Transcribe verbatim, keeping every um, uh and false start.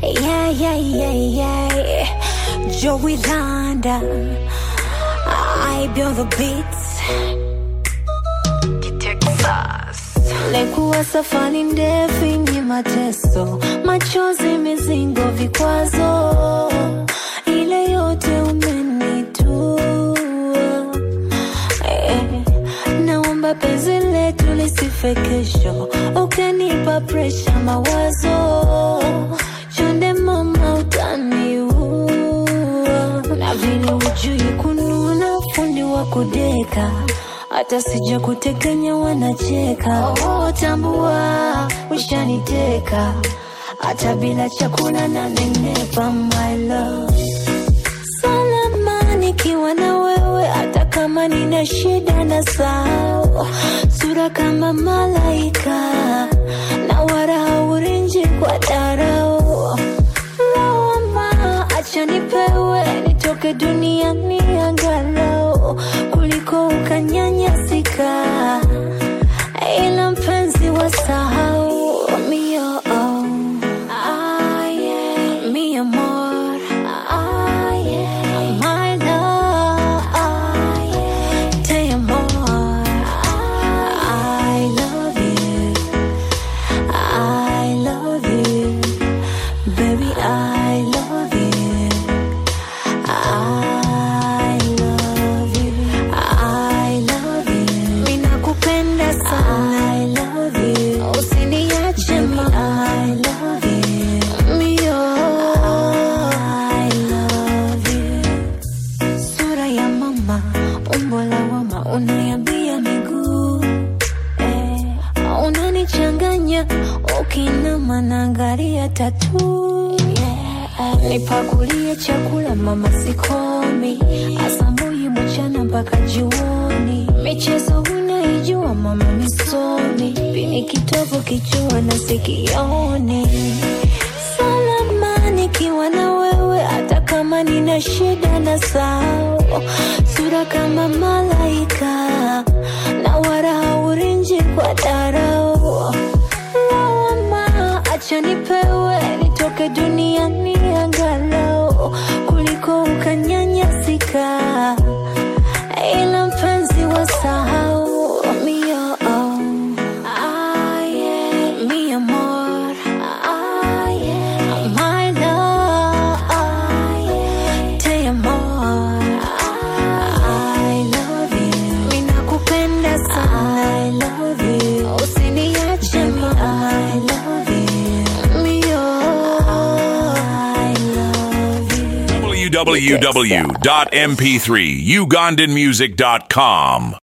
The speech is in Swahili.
Yeah, yeah, yeah, yeah. Joey Landa, I build the beats. Texas. Lekuwa safari ndefu yenye mateso, machozi, mizingo, vikwazo, ile yote umenitua. eh, Naomba penzi letu lisife kesho, ukanipa pressure mawazo, chonde mama utaniua. Na vile ujui kununa, fundi wa kudeka, hata sija kutekenya wanacheka. Oh, tambua ushaniteka, hata bila chakula na nenepa my love. Salama nikiwa na wewe, hata kama nina shida na sao, sura kama malaika, na wala haurinji kwa darao. Lawama acha nipewe, nitoke duniani angalau, kuliko ukanyanyasika, ila mpenzi wasahau. Mio oh, ah yeah, mi amor, ah yeah, my love, ah yeah, te amor, I love you, I love you, baby I love you, I love you, I love you, mina kupenda sana, I love you, usiniache ma, I love you, mio, I love you. Sura ya mama, umbo la wama, unayambia miguu, eh, unanichanganya, ukinama naangalia tattoo. Yeah, nipakulie chakula mama sikomi, asubuhi mchana mpaka jioni, michezo unaijua mama misomi, pini kitovu kichwa na sikioni. Salama nikiwa na wewe, hata kama nina shida na sao, sura kama malaika, na wala haurinji kwa darao. Lawama acha nipewe, nitoke duniani angalau, kuliko ukanyanyasika, ila mpenzi wasahau. Mio oh, ah yeah, mi amor, ah yeah, my love, ah yeah, te amor, I love you, mina kupenda sana, I love you, usiniache ma, I love you, mio, I love you. w w w dot m p three ugandan music dot com